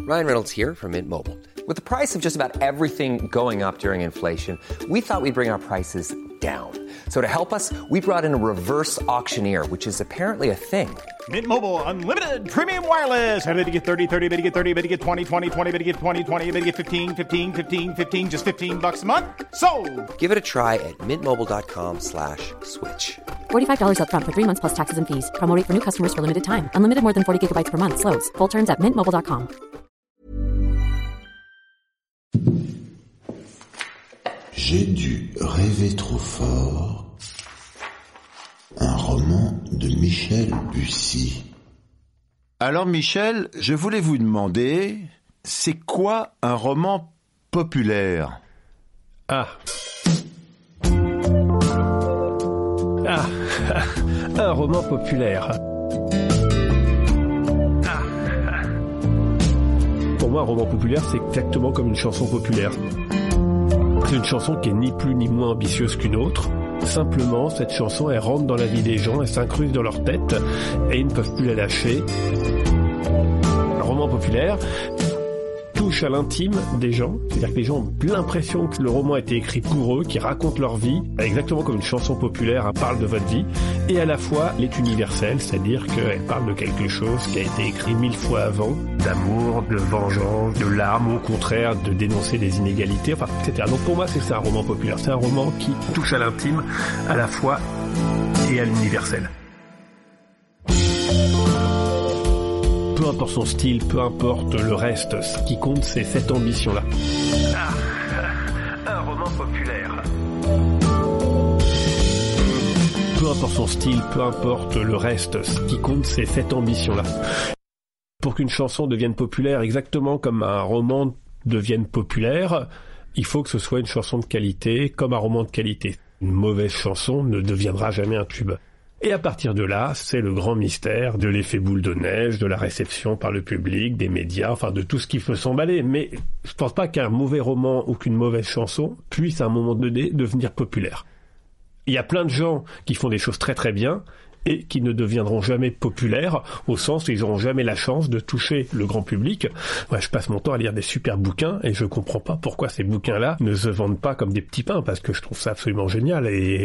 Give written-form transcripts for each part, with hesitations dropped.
Ryan Reynolds here from Mint Mobile. With the price of just about everything going up during inflation, we thought we'd bring our prices down. So to help us, we brought in a reverse auctioneer, which is apparently a thing. Mint Mobile Unlimited Premium Wireless. How to get 30, 30, bit to get 30, bit to get 20, 20, 20, bit to get 20, 20, bit to get 15, 15, 15, 15, just $15 a month? Sold! Give it a try at mintmobile.com/switch. $45 up front for 3 months plus taxes and fees. Promo rate for new customers for limited time. Unlimited more than 40 gigabytes per month. Slows full terms at mintmobile.com. J'ai dû rêver trop fort. Un roman de Michel Bussy. Alors Michel, je voulais vous demander, c'est quoi un roman populaire ? Un roman populaire. Pour moi, un roman populaire, c'est exactement comme une chanson populaire. C'est une chanson qui est ni plus ni moins ambitieuse qu'une autre. Simplement, cette chanson, elle rentre dans la vie des gens, elle s'incruste dans leur tête et ils ne peuvent plus la lâcher. Un roman populaire touche à l'intime des gens, c'est-à-dire que les gens ont l'impression que le roman a été écrit pour eux, qui raconte leur vie, exactement comme une chanson populaire parle de votre vie, et à la fois elle est universelle, c'est-à-dire qu'elle parle de quelque chose qui a été écrit 1000 fois avant, d'amour, de vengeance, de larmes, au contraire, de dénoncer des inégalités, enfin, etc. Donc pour moi, c'est ça un roman populaire, c'est un roman qui touche à l'intime, à la fois et à l'universel. Peu importe son style, peu importe le reste, ce qui compte, c'est cette ambition-là. Un roman populaire. Peu importe son style, peu importe le reste, ce qui compte, c'est cette ambition-là. Pour qu'une chanson devienne populaire, exactement comme un roman devienne populaire, il faut que ce soit une chanson de qualité, comme un roman de qualité. Une mauvaise chanson ne deviendra jamais un tube. Et à partir de là, c'est le grand mystère de l'effet boule de neige, de la réception par le public, des médias, enfin de tout ce qui peut s'emballer. Mais je pense pas qu'un mauvais roman ou qu'une mauvaise chanson puisse à un moment donné devenir populaire. Il y a plein de gens qui font des choses très très bien et qui ne deviendront jamais populaires, au sens où ils n'auront jamais la chance de toucher le grand public. Ouais, je passe mon temps à lire des super bouquins et je comprends pas pourquoi ces bouquins-là ne se vendent pas comme des petits pains, parce que je trouve ça absolument génial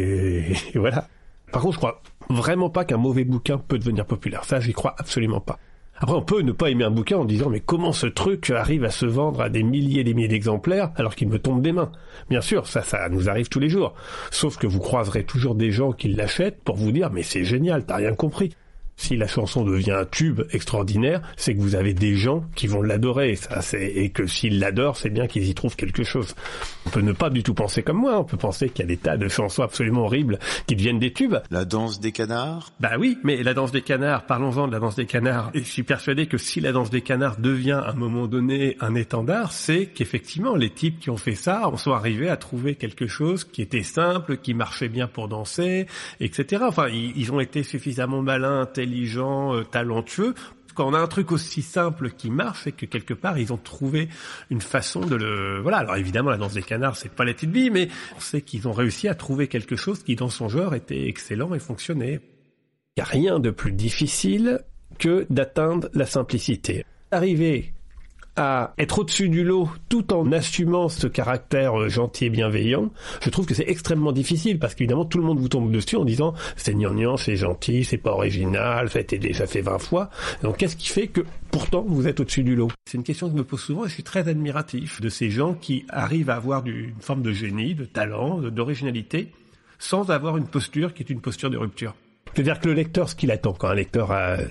et voilà. Par contre, je crois vraiment pas qu'un mauvais bouquin peut devenir populaire. Ça, j'y crois absolument pas. Après, on peut ne pas aimer un bouquin en disant « Mais comment ce truc arrive à se vendre à des milliers et des milliers d'exemplaires alors qu'il me tombe des mains ?» Bien sûr, ça nous arrive tous les jours. Sauf que vous croiserez toujours des gens qui l'achètent pour vous dire « Mais c'est génial, t'as rien compris !» Si la chanson devient un tube extraordinaire, c'est que vous avez des gens qui vont l'adorer, et que s'ils l'adorent, c'est bien qu'ils y trouvent quelque chose. On peut ne pas du tout penser comme moi, on peut penser qu'il y a des tas de chansons absolument horribles qui deviennent des tubes. La danse des canards ? Bah oui, mais la danse des canards, parlons-en de la danse des canards. Et je suis persuadé que si la danse des canards devient à un moment donné un étendard, c'est qu'effectivement les types qui ont fait ça en sont arrivés à trouver quelque chose qui était simple, qui marchait bien pour danser, etc. Enfin, ils ont été suffisamment malins, intelligents, talentueux. Quand on a un truc aussi simple qui marche, c'est que quelque part ils ont trouvé une façon de le... Voilà, alors évidemment la danse des canards c'est pas la petite bille, mais on sait qu'ils ont réussi à trouver quelque chose qui dans son genre était excellent et fonctionnait. Il n'y a rien de plus difficile que d'atteindre la simplicité. Arriver à être au-dessus du lot tout en assumant ce caractère gentil et bienveillant, je trouve que c'est extrêmement difficile parce qu'évidemment tout le monde vous tombe dessus en disant c'est gnangnan, c'est gentil, c'est pas original, ça a été déjà fait 20 fois. Donc qu'est-ce qui fait que pourtant vous êtes au-dessus du lot ? C'est une question que je me pose souvent et je suis très admiratif de ces gens qui arrivent à avoir une forme de génie, de talent, d'originalité sans avoir une posture qui est une posture de rupture. C'est-à-dire que le lecteur, ce qu'il attend, quand un lecteur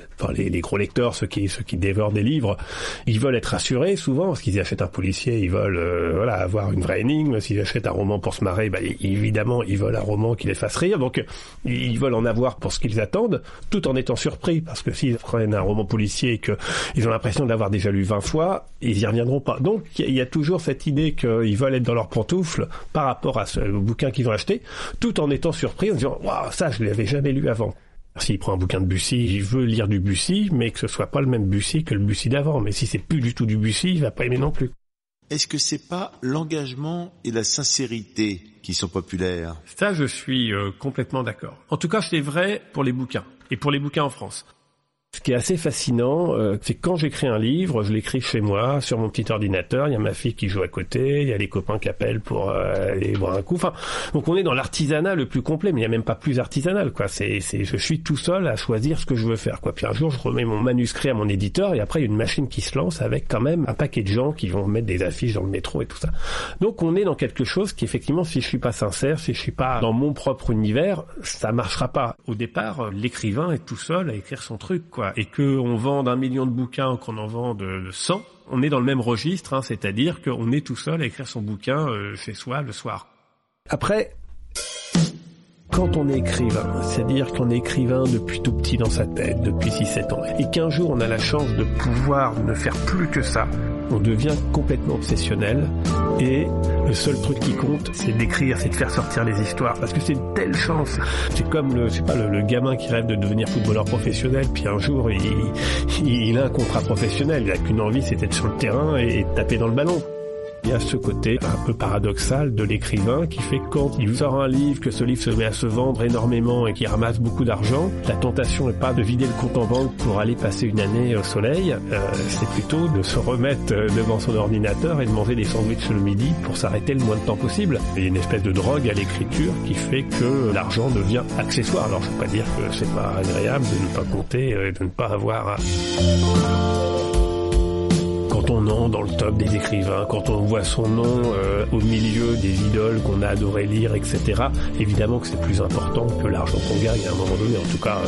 les gros lecteurs, ceux qui dévorent des livres, ils veulent être rassurés souvent, parce qu'ils achètent un policier, ils veulent avoir une vraie énigme. S'ils achètent un roman pour se marrer, évidemment, ils veulent un roman qui les fasse rire. Donc, ils veulent en avoir pour ce qu'ils attendent, tout en étant surpris, parce que s'ils prennent un roman policier et qu'ils ont l'impression de l'avoir déjà lu 20 fois, ils y reviendront pas. Donc, il y a toujours cette idée qu'ils veulent être dans leurs pantoufles par rapport à ce bouquin qu'ils ont acheté, tout en étant surpris, en disant « Waouh, ça, je l'avais jamais lu avant ». S'il prend un bouquin de Bussy, il veut lire du Bussy, mais que ce soit pas le même Bussy que le Bussy d'avant. Mais si c'est plus du tout du Bussy, il va pas aimer non plus. Est-ce que c'est pas l'engagement et la sincérité qui sont populaires ? Ça, je suis complètement d'accord. En tout cas, c'est vrai pour les bouquins, et pour les bouquins en France. Ce qui est assez fascinant, c'est quand j'écris un livre, je l'écris chez moi, sur mon petit ordinateur, il y a ma fille qui joue à côté, il y a les copains qui appellent pour aller boire un coup. Enfin, donc on est dans l'artisanat le plus complet, mais il n'y a même pas plus artisanal, quoi. Je suis tout seul à choisir ce que je veux faire, quoi. Puis un jour, je remets mon manuscrit à mon éditeur, et après, il y a une machine qui se lance avec quand même un paquet de gens qui vont mettre des affiches dans le métro et tout ça. Donc on est dans quelque chose qui, effectivement, si je suis pas sincère, si je suis pas dans mon propre univers, ça marchera pas. Au départ, l'écrivain est tout seul à écrire son truc, quoi. Et qu'on vende 1 million de bouquins ou qu'on en vende 100, on est dans le même registre, hein, c'est-à-dire qu'on est tout seul à écrire son bouquin chez soi le soir. Après, quand on est écrivain, c'est-à-dire qu'on est écrivain depuis tout petit dans sa tête, depuis 6-7 ans, et qu'un jour on a la chance de pouvoir ne faire plus que ça, on devient complètement obsessionnel, et le seul truc qui compte, c'est d'écrire, c'est de faire sortir les histoires, parce que c'est une telle chance. C'est comme le gamin qui rêve de devenir footballeur professionnel, puis un jour il a un contrat professionnel, il a qu'une envie, c'est d'être sur le terrain et taper dans le ballon. Il y a ce côté un peu paradoxal de l'écrivain qui fait que quand il sort un livre, que ce livre se met à se vendre énormément et qu'il ramasse beaucoup d'argent, la tentation n'est pas de vider le compte en banque pour aller passer une année au soleil, c'est plutôt de se remettre devant son ordinateur et de manger des sandwichs le midi pour s'arrêter le moins de temps possible. Il y a une espèce de drogue à l'écriture qui fait que l'argent devient accessoire. Alors je ne veux pas dire que c'est pas agréable de ne pas compter et de ne pas avoir... Quand on entre dans le top des écrivains, quand on voit son nom au milieu des idoles qu'on a adoré lire, etc., évidemment que c'est plus important que l'argent qu'on gagne à un moment donné. En tout cas,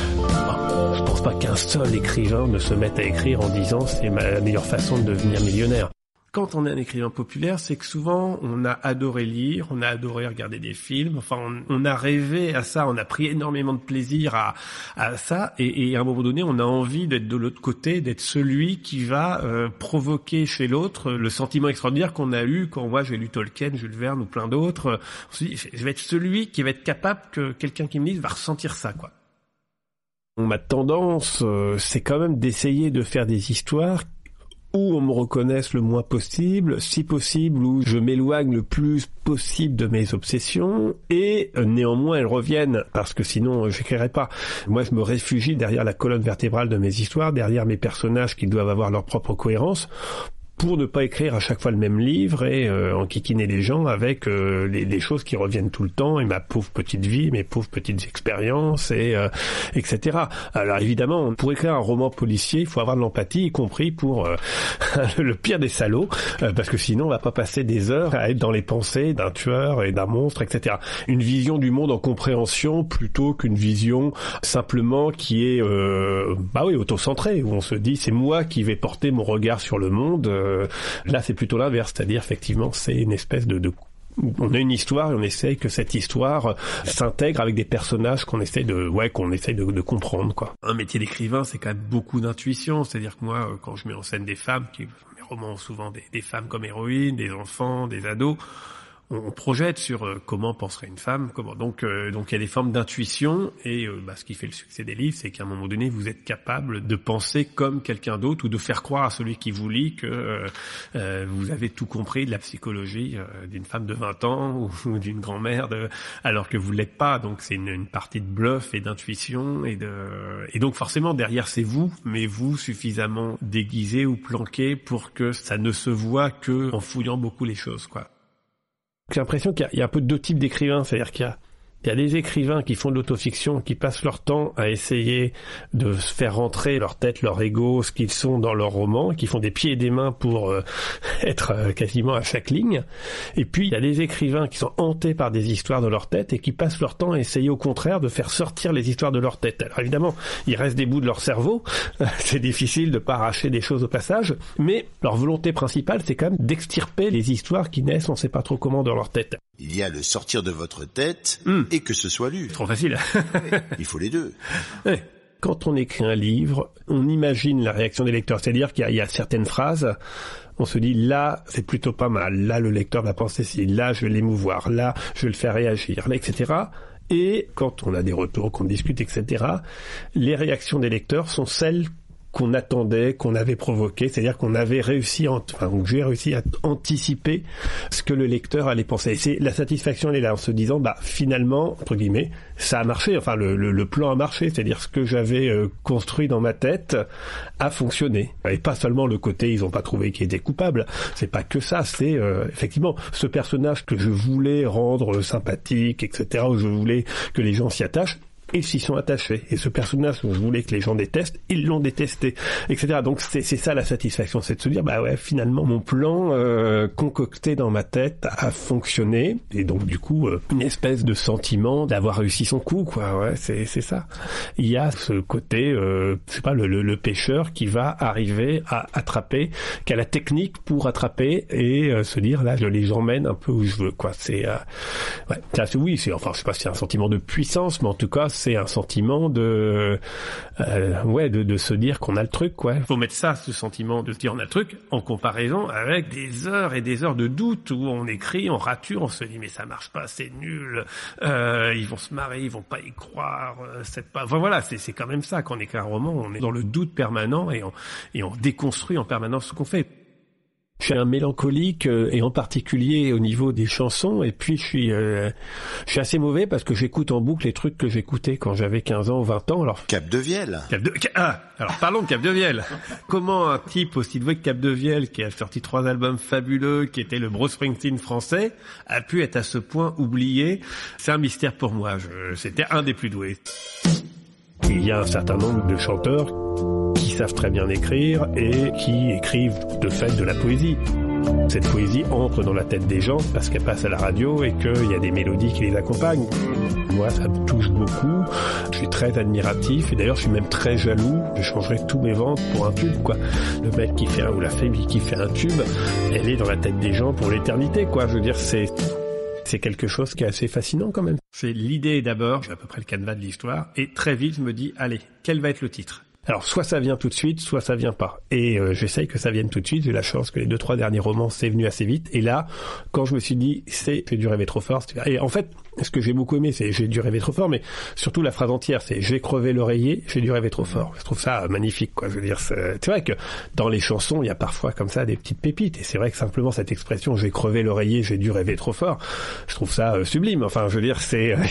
je pense pas qu'un seul écrivain ne se mette à écrire en disant c'est la meilleure façon de devenir millionnaire. Quand on est un écrivain populaire, c'est que souvent on a adoré lire, on a adoré regarder des films, enfin on a rêvé à ça, on a pris énormément de plaisir à ça, et à un moment donné on a envie d'être de l'autre côté, d'être celui qui va provoquer chez l'autre le sentiment extraordinaire qu'on a eu quand j'ai lu Tolkien, Jules Verne ou plein d'autres. On se dit, je vais être celui qui va être capable que quelqu'un qui me lise va ressentir ça, quoi. Ma tendance, c'est quand même d'essayer de faire des histoires où on me reconnaisse le moins possible, si possible, où je m'éloigne le plus possible de mes obsessions, et néanmoins elles reviennent, parce que sinon j'écrirais pas. Moi je me réfugie derrière la colonne vertébrale de mes histoires, derrière mes personnages qui doivent avoir leur propre cohérence, pour ne pas écrire à chaque fois le même livre et enquiquiner les gens avec les choses qui reviennent tout le temps, et ma pauvre petite vie, mes pauvres petites expériences, et etc. Alors évidemment, pour écrire un roman policier, il faut avoir de l'empathie, y compris pour le pire des salauds, parce que sinon on va pas passer des heures à être dans les pensées d'un tueur et d'un monstre, etc. Une vision du monde en compréhension plutôt qu'une vision simplement qui est autocentrée, où on se dit c'est moi qui vais porter mon regard sur le monde. Là, c'est plutôt l'inverse, c'est-à-dire effectivement, c'est une espèce on a une histoire et on essaye que cette histoire s'intègre avec des personnages qu'on essaye de comprendre, quoi. Un métier d'écrivain, c'est quand même beaucoup d'intuition, c'est-à-dire que moi, quand je mets en scène des femmes, mes romans ont souvent des femmes comme héroïnes, des enfants, des ados, on projette sur comment penserait une femme, donc il y a des formes d'intuition, et ce qui fait le succès des livres, c'est qu'à un moment donné vous êtes capable de penser comme quelqu'un d'autre, ou de faire croire à celui qui vous lit que vous avez tout compris de la psychologie d'une femme de 20 ans ou d'une grand-mère alors que vous l'êtes pas. Donc c'est une partie de bluff et d'intuition, et donc forcément derrière c'est vous, mais vous suffisamment déguisé ou planqué pour que ça ne se voit que en fouillant beaucoup les choses, quoi. J'ai l'impression qu'il y a un peu deux types d'écrivains, c'est-à-dire qu'il y a des écrivains qui font de l'autofiction, qui passent leur temps à essayer de faire rentrer leur tête, leur ego, ce qu'ils sont dans leur roman, qui font des pieds et des mains pour être quasiment à chaque ligne. Et puis il y a des écrivains qui sont hantés par des histoires de leur tête et qui passent leur temps à essayer au contraire de faire sortir les histoires de leur tête. Alors évidemment, il reste des bouts de leur cerveau, c'est difficile de pas arracher des choses au passage, mais leur volonté principale, c'est quand même d'extirper les histoires qui naissent on sait pas trop comment dans leur tête. Il y a le sortir de votre tête et que ce soit lu. C'est trop facile. Il faut les deux. Ouais. Quand on écrit un livre, on imagine la réaction des lecteurs. C'est-à-dire qu'il y a certaines phrases, on se dit là, c'est plutôt pas mal. Là, le lecteur va penser si. Là, je vais l'émouvoir. Là, je vais le faire réagir. Là, etc. Et quand on a des retours, qu'on discute, etc., les réactions des lecteurs sont celles qu'on attendait, qu'on avait provoqué, c'est-à-dire qu'on avait réussi, j'ai réussi à anticiper ce que le lecteur allait penser. Et c'est la satisfaction, elle est là, en se disant, finalement, entre guillemets, ça a marché. Enfin, le plan a marché, c'est-à-dire ce que j'avais construit dans ma tête a fonctionné. Et pas seulement le côté, ils ont pas trouvé qu'il était coupable. C'est pas que ça. C'est effectivement ce personnage que je voulais rendre sympathique, etc., où je voulais que les gens s'y attachent. Ils s'y sont attachés. Et ce personnage dont je voulais que les gens détestent, ils l'ont détesté, etc. Donc c'est ça la satisfaction, c'est de se dire, finalement, mon plan concocté dans ma tête a fonctionné. Et donc, du coup, une espèce de sentiment d'avoir réussi son coup, quoi. Ouais, c'est ça. Il y a ce côté, le pêcheur qui va arriver à attraper, qui a la technique pour attraper et se dire, là, je les emmène un peu où je veux, quoi. C'est, je sais pas si c'est un sentiment de puissance, mais en tout cas, c'est un sentiment de se dire qu'on a le truc, quoi. Faut mettre ça, ce sentiment de se dire on a le truc, en comparaison avec des heures et des heures de doute où on écrit, on rature, on se dit mais ça marche pas, c'est nul, ils vont se marrer, ils vont pas y croire, c'est quand même ça, quand on écrit un roman, on est dans le doute permanent et on déconstruit en permanence ce qu'on fait. Je suis un mélancolique et en particulier au niveau des chansons, et puis je suis assez mauvais parce que j'écoute en boucle les trucs que j'écoutais quand j'avais 15 ans ou 20 ans. Alors Capdevielle. Alors parlons de Capdevielle. Comment un type aussi doué que Capdevielle, qui a sorti 3 albums fabuleux, qui était le Bruce Springsteen français, a pu être à ce point oublié? C'est un mystère pour moi. C'était un des plus doués. Il y a un certain nombre de chanteurs qui savent très bien écrire et qui écrivent de fait de la poésie. Cette poésie entre dans la tête des gens parce qu'elle passe à la radio et qu'il y a des mélodies qui les accompagnent. Moi, ça me touche beaucoup. Je suis très admiratif et d'ailleurs, je suis même très jaloux. Je changerais tous mes ventes pour un tube, quoi. Le mec qui fait ou la fille qui fait un tube, elle est dans la tête des gens pour l'éternité, quoi. Je veux dire, c'est quelque chose qui est assez fascinant quand même. C'est l'idée d'abord, j'ai à peu près le canevas de l'histoire, et très vite je me dis, allez, quel va être le titre ? Alors, soit ça vient tout de suite, soit ça vient pas. Et j'essaye que ça vienne tout de suite. J'ai la chance que les 2-3 derniers romans, c'est venu assez vite. Et là, quand je me suis dit, j'ai dû rêver trop fort. Et en fait, ce que j'ai beaucoup aimé, c'est j'ai dû rêver trop fort, mais surtout la phrase entière, c'est j'ai crevé l'oreiller, j'ai dû rêver trop fort. Je trouve ça magnifique, quoi. Je veux dire, c'est vrai que dans les chansons, il y a parfois comme ça des petites pépites. Et c'est vrai que simplement cette expression, j'ai crevé l'oreiller, j'ai dû rêver trop fort, je trouve ça sublime. Enfin, je veux dire,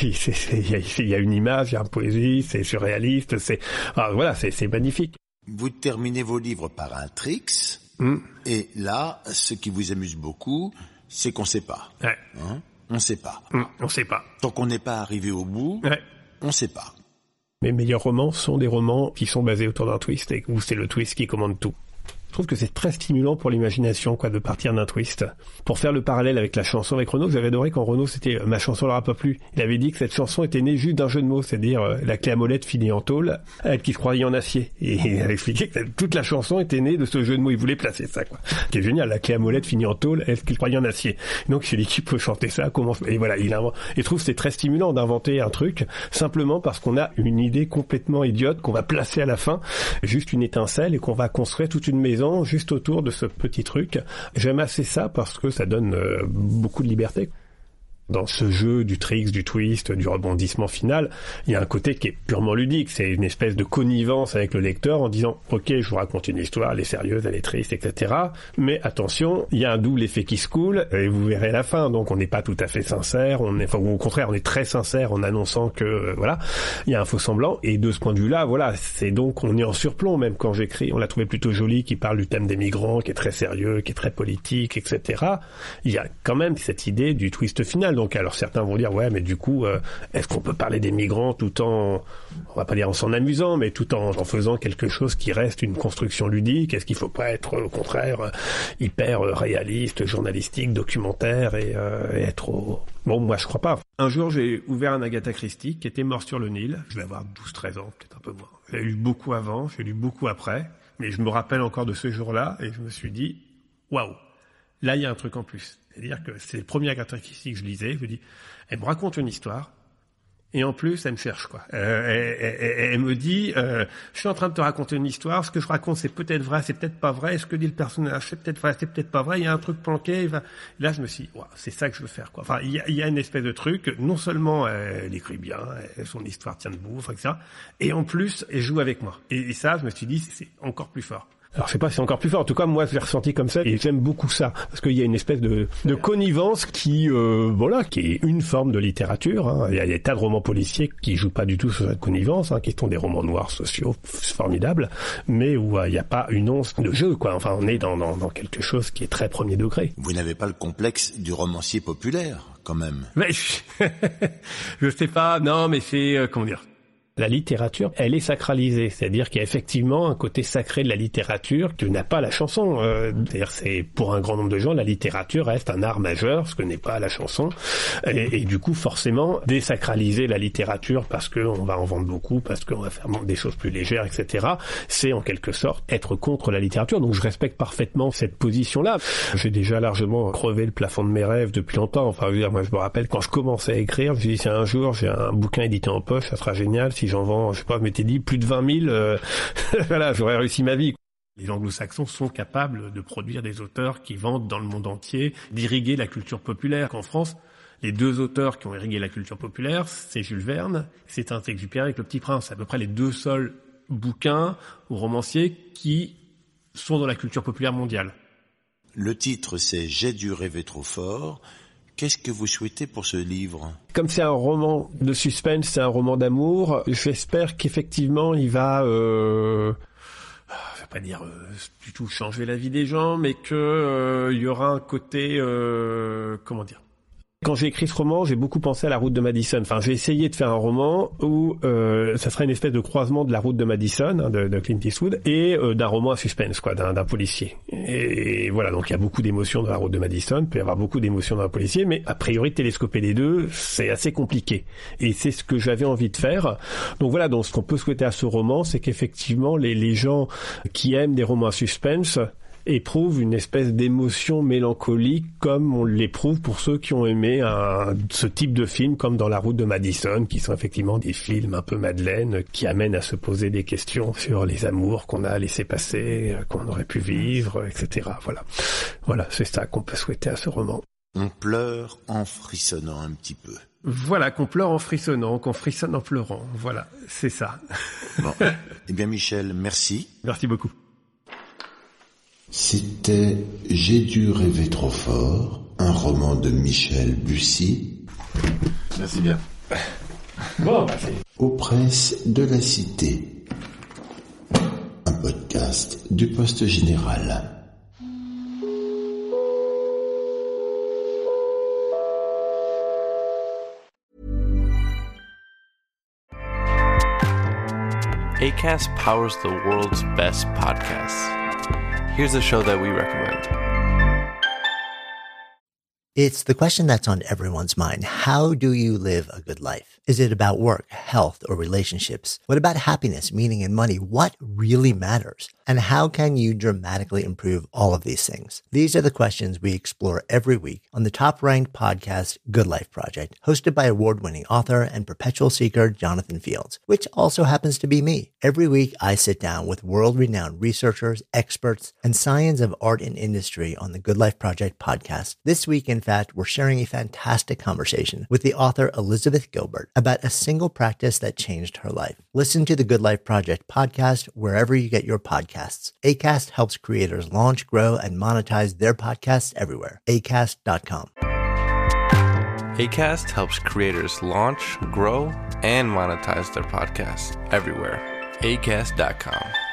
il y a une image, il y a une poésie, c'est surréaliste, c'est magnifique. Vous terminez vos livres par un tricks, et là, ce qui vous amuse beaucoup, c'est qu'on sait pas. Ouais. On sait pas. On sait pas. Tant qu'on n'est pas arrivé au bout, on sait pas. Mes meilleurs romans sont des romans qui sont basés autour d'un twist et où c'est le twist qui commande tout. Je trouve que c'est très stimulant pour l'imagination, quoi, de partir d'un twist. Pour faire le parallèle avec la chanson avec Renaud, j'avais adoré quand Renaud, c'était ma chanson leur a pas plu. Il avait dit que cette chanson était née juste d'un jeu de mots, c'est-à-dire la clé à molette finie en tôle, elle qui se croyait en acier. Et il a expliqué que toute la chanson était née de ce jeu de mots. Il voulait placer ça, quoi. Qui est génial, la clé à molette finie en tôle, elle qui se croyait en acier. Donc il s'est dit qui peut chanter ça, comment. Et voilà, il invente. Et je trouve que c'est très stimulant d'inventer un truc simplement parce qu'on a une idée complètement idiote qu'on va placer à la fin, juste une étincelle, et qu'on va construire toute une maison juste autour de ce petit truc. J'aime assez ça parce que ça donne beaucoup de liberté. Dans ce jeu du tricks, du twist, du rebondissement final, il y a un côté qui est purement ludique. C'est une espèce de connivence avec le lecteur en disant « Ok, je vous raconte une histoire, elle est sérieuse, elle est triste, etc. Mais attention, il y a un double effet qui se coule et vous verrez la fin. » Donc on n'est pas tout à fait sincère, ou au contraire, on est très sincère en annonçant que, il y a un faux semblant. Et de ce point de vue-là, c'est donc, on est en surplomb. Même quand j'écris, on l'a trouvé plutôt joli, qui parle du thème des migrants, qui est très sérieux, qui est très politique, etc. Il y a quand même cette idée du twist final. Donc, alors certains vont dire, ouais, mais du coup, est-ce qu'on peut parler des migrants tout en, on va pas dire en s'en amusant, mais tout en faisant quelque chose qui reste une construction ludique? Est-ce qu'il faut pas être, au contraire, hyper réaliste, journalistique, documentaire et être au... Bon, moi, je crois pas. Un jour, j'ai ouvert un Agatha Christie qui était Mort sur le Nil. Je vais avoir 12-13 ans, peut-être un peu moins. J'ai lu beaucoup avant, j'ai lu beaucoup après, mais je me rappelle encore de ce jour-là et je me suis dit, waouh, là, il y a un truc en plus. C'est-à-dire que c'est le premier Agatha Christie que je lisais. Je me dis, elle me raconte une histoire Et en plus, elle me cherche, quoi. Elle me dit, je suis en train de te raconter une histoire, ce que je raconte, c'est peut-être vrai, c'est peut-être pas vrai, ce que dit le personnage, c'est peut-être vrai, c'est peut-être pas vrai, il y a un truc planqué, Et là, je me suis dit, wow, c'est ça que je veux faire, quoi. Enfin, il y a une espèce de truc, non seulement elle écrit bien, son histoire tient debout, enfin, etc., et en plus, elle joue avec moi. Et ça, je me suis dit, c'est encore plus fort. Alors je sais pas si c'est encore plus fort, en tout cas moi je l'ai ressenti comme ça et j'aime beaucoup ça, parce qu'il y a une espèce de connivence qui qui est une forme de littérature, hein. Il y a des tas de romans policiers qui jouent pas du tout sur cette connivence, hein, qui sont des romans noirs sociaux formidables, mais où il n'y a pas une once de jeu, quoi. Enfin on est dans quelque chose qui est très premier degré. Vous n'avez pas le complexe du romancier populaire, quand même. Mais je sais pas, non mais c'est comment dire. La littérature, elle est sacralisée, c'est-à-dire qu'il y a effectivement un côté sacré de la littérature que n'a pas la chanson. C'est-à-dire, c'est pour un grand nombre de gens, la littérature reste un art majeur, ce que n'est pas la chanson. Et du coup, forcément, désacraliser la littérature parce qu'on va en vendre beaucoup, parce qu'on va faire des choses plus légères, etc., c'est en quelque sorte être contre la littérature. Donc, je respecte parfaitement cette position-là. J'ai déjà largement crevé le plafond de mes rêves depuis longtemps. Enfin, moi, je me rappelle quand je commençais à écrire, je me dis, si un jour j'ai un bouquin édité en poche, ça sera génial. Si j'en vends, je sais pas, je m'étais dit plus de 20 000, voilà, j'aurais réussi ma vie. Les anglo-saxons sont capables de produire des auteurs qui vendent dans le monde entier, d'irriguer la culture populaire. En France, les deux auteurs qui ont irrigué la culture populaire, c'est Jules Verne, c'est Saint-Exupéry avec Le Petit Prince. C'est à peu près les deux seuls bouquins ou romanciers qui sont dans la culture populaire mondiale. Le titre, c'est « J'ai dû rêver trop fort ». Qu'est-ce que vous souhaitez pour ce livre ? Comme c'est un roman de suspense, c'est un roman d'amour, j'espère qu'effectivement il va, je vais pas dire du tout changer la vie des gens, mais que il y aura un côté, comment dire. Quand j'ai écrit ce roman, j'ai beaucoup pensé à La Route de Madison. Enfin, j'ai essayé de faire un roman où ça serait une espèce de croisement de La Route de Madison, hein, de Clint Eastwood, et d'un roman à suspense, quoi, d'un policier. Et voilà, donc il y a beaucoup d'émotions dans La Route de Madison, il peut y avoir beaucoup d'émotions dans un policier, mais a priori, télescoper les deux, c'est assez compliqué. Et c'est ce que j'avais envie de faire. Donc voilà, donc ce qu'on peut souhaiter à ce roman, c'est qu'effectivement, les gens qui aiment des romans à suspense éprouve une espèce d'émotion mélancolique comme on l'éprouve pour ceux qui ont aimé ce type de film comme dans La Route de Madison, qui sont effectivement des films un peu Madeleine qui amènent à se poser des questions sur les amours qu'on a laissé passer, qu'on aurait pu vivre, etc. Voilà, c'est ça qu'on peut souhaiter à ce roman. On pleure en frissonnant un petit peu. Voilà, qu'on pleure en frissonnant, qu'on frissonne en pleurant. Voilà, c'est ça. Bon, eh bien Michel, merci. Merci beaucoup. C'était « J'ai dû rêver trop fort », un roman de Michel Bussy. Merci bien. Bon, aux presses de la Cité. Un podcast du Poste Général. Acast powers the world's best podcasts. Here's a show that we recommend. It's the question that's on everyone's mind. How do you live a good life? Is it about work, health, or relationships? What about happiness, meaning, and money? What really matters? And how can you dramatically improve all of these things? These are the questions we explore every week on the top-ranked podcast, Good Life Project, hosted by award-winning author and perpetual seeker Jonathan Fields, which also happens to be me. Every week, I sit down with world-renowned researchers, experts, and science of art and industry on the Good Life Project podcast. This week, in fact, we're sharing a fantastic conversation with the author Elizabeth Gilbert about a single practice that changed her life. Listen to the Good Life Project podcast wherever you get your podcasts. Acast helps creators launch, grow, and monetize their podcasts everywhere. Acast.com. Acast helps creators launch, grow, and monetize their podcasts everywhere. Acast.com.